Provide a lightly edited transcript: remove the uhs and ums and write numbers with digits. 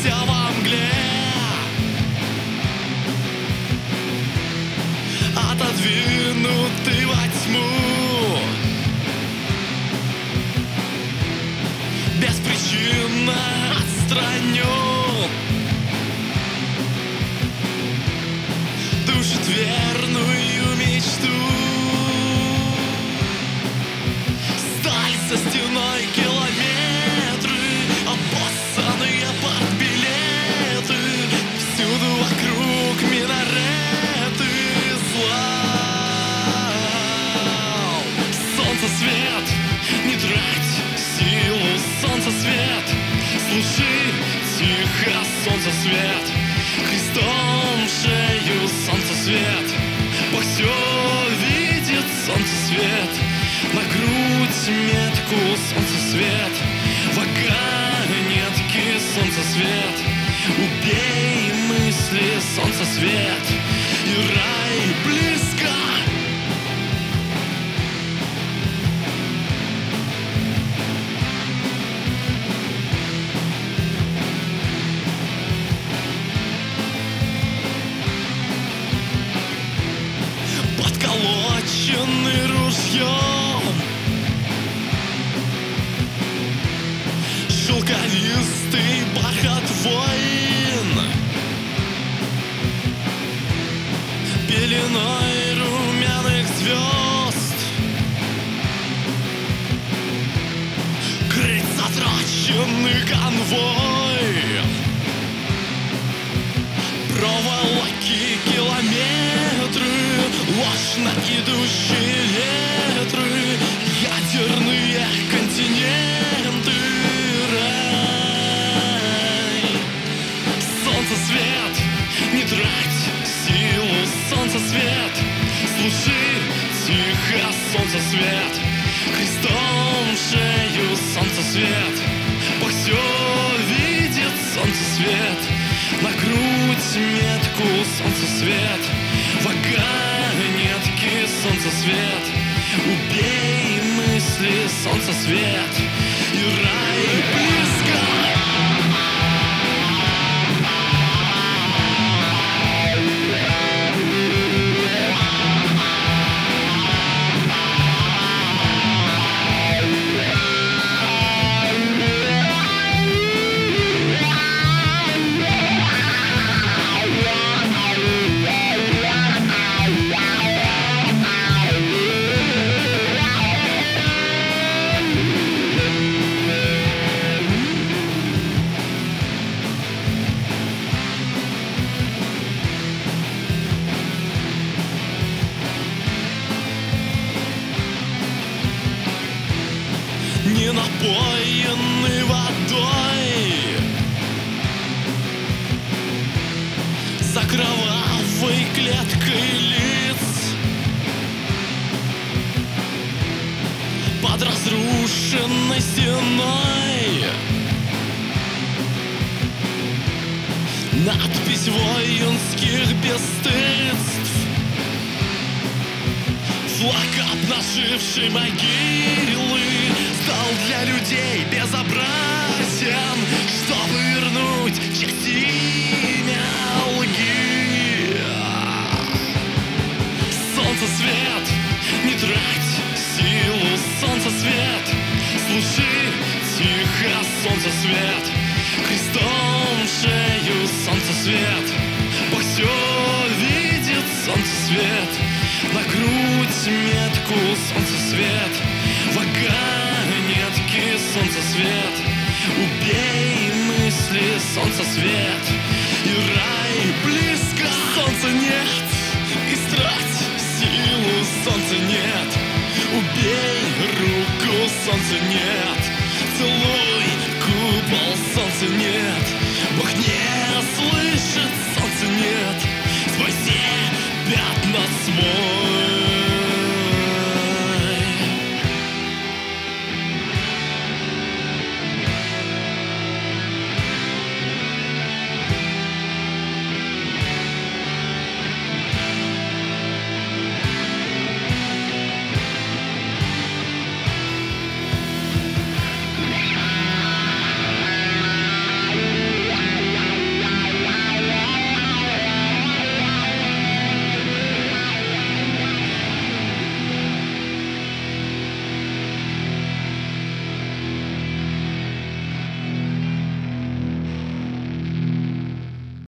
Вся во мгле, отодвинутый во тьму, беспричинно отстраню душит верную мечту. Сталь за стеной, километры, обоссанные партбилеты, всюду вокруг минареты зла. Солнце свет, не трать силу, солнце свет, слушай тихо, солнце свет, крестом шею, солнце свет, Бог все видит, солнце свет, на грудь метку, солнце свет, вагонетки, солнце свет, убей мысли, солнце свет, и рай близко. Подколоченный ружьем, шелковистый бархат войн, пеленой румяных звезд, крыть затраченный конвой, проволоки километры, ложно идущие ветры, ядерные континенты, рай. Солнце свет, не трать силу, солнце свет, слушай тихо, солнце свет, крестом шею, солнце свет, Бог все видит, солнце свет, на грудь метку, солнце свет, вагонетки, солнце свет, убей мысли, солнце свет, и рай близко. Не напоенный водой, за кровавой клеткой лиц, под разрушенной стеной, надпись воинских бесстыдств, флаг обнажившей могилы стал для людей безобразен, чтобы вернуть честь имя лги. Солнце свет, не трать силу, солнце свет, слушай тихо, солнце свет, крестом шею, солнце свет, Бог все видит, солнце свет, на грудь метку, солнце свет, вагонетки, солнце свет, убей мысли, солнце свет, и рай близко. Солнца нет, истрать силу, солнца нет, убей руку, солнца нет, целуй купол, солнца нет, Бог не